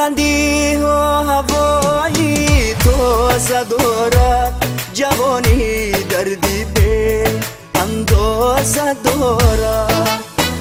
بلندی و هوایی تازه دارد، جوانی دردی به اندازه دارد.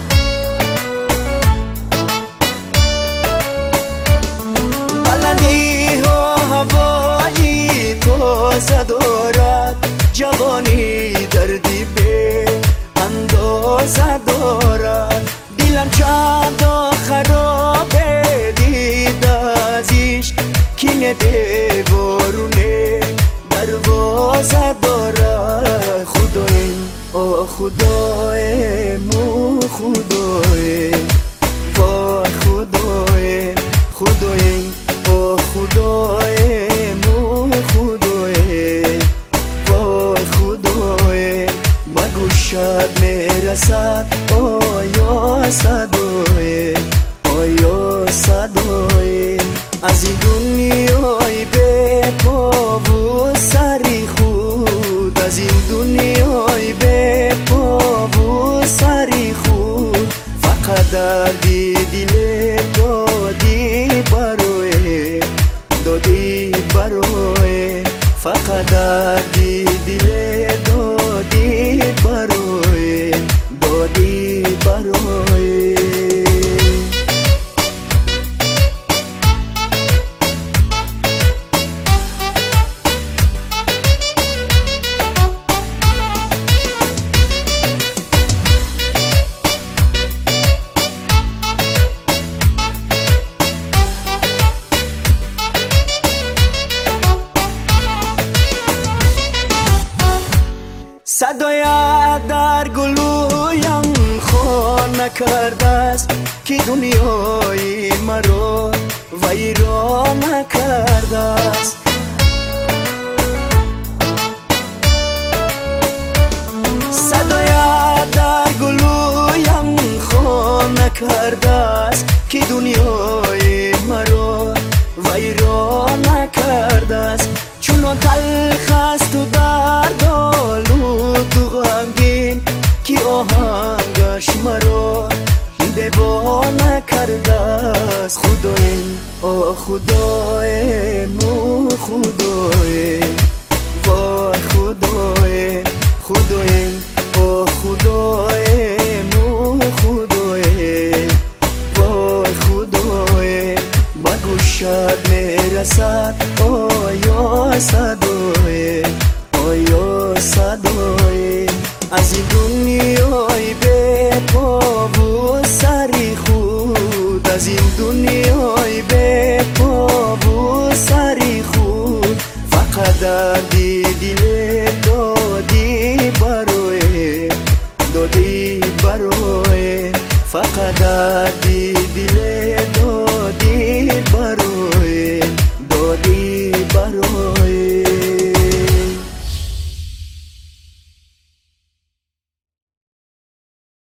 بلندی و هوایی تازه دارد، جوانی دردی به اندازه دارد. دلم چند خرابه دید ازیش، کینه دیوارونه دروازه دارد. خدای آه خدای مو خدای وای خدای خدای آه خدای مو خدای وای خدای مگو شب میرسد آیا صدای آیا صدای از این دنیای بی پا و سری خود، از این دنیای بی پا و سری خود. فقط دردی دل دادی برای دادی برای، فقط دردی دل دادی برای دادی برای. صدای در گلویم خانه کرده است که دنیای مرا ویرانه کرده است. صدای در گلویم خانه کرده است که دنیای مرا ویرانه کرده است. چون تلخ است و دردآلود و غمگین که آهنگش مرا دیوانه کرده است. خدای آه خدای مو خدای وای خدای خدای آه خدای مو خدای وای خدای مگو شب میرسد آیا صدای آیا صدای از این دنیای بی پا و سری خود، از این دنیای بی پا و سری خود. فقط دردی دل دادی برای دادی برای، فقط دردی